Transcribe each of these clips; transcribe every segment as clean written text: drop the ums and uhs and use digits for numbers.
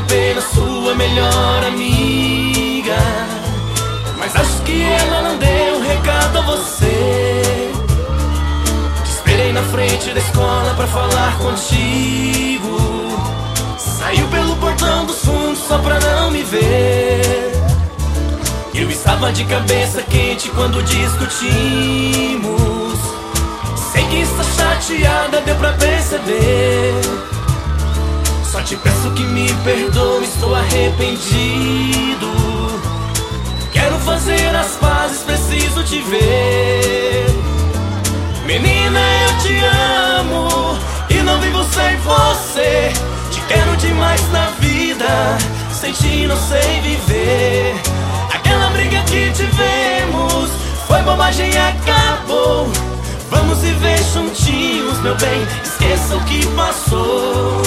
pena, sua melhor amiga, mas acho que ela não deu recado a você. Te esperei na frente da escola pra falar contigo. Saiu pelo portão dos fundos só pra não me ver. Eu estava de cabeça quente quando discutimos. Sei que está chateada, deu pra perceber. Só te peço que me perdoe, estou arrependido. Quero fazer as pazes, preciso te ver. Menina, eu te amo e não vivo sem você. Te quero demais na vida, sem ti não sei viver. Aquela briga que tivemos foi bobagem e acabou. Vamos viver juntinhos, meu bem, esqueça o que passou.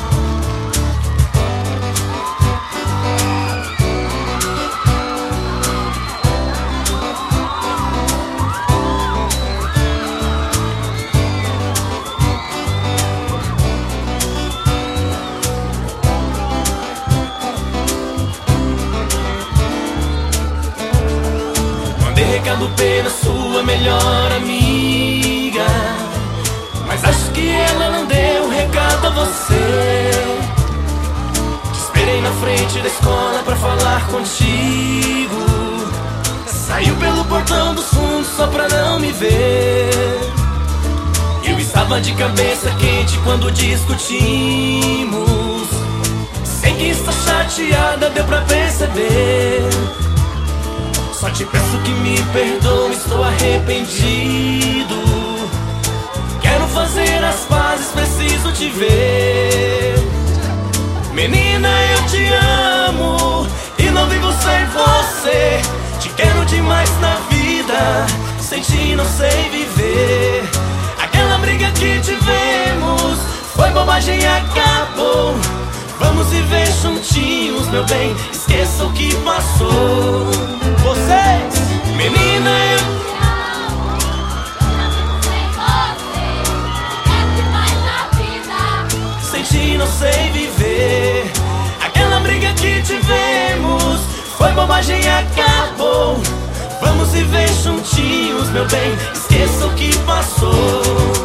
Mandei recado pena, sua melhor amiga, mas acho que ela não deu recado a você. Te esperei na frente da escola pra falar contigo. Saiu pelo portão dos fundos só pra não me ver. Eu estava de cabeça quente quando discutimos. Sei que está chateada, deu pra perceber. Só te peço que me perdoe, estou arrependido. Quero fazer as pazes, preciso te ver. Menina, eu te amo e não vivo sem você. Te quero demais na vida, sem ti não sei viver. Aquela briga que tivemos foi bobagem e acabou. Vamos viver juntinhos, meu bem, esqueça o que passou. Vocês, menina, eu te amo, sem ti não sei viver. Aquela briga que tivemos foi bobagem e acabou. Vamos viver juntinhos, meu bem, esqueça o que passou.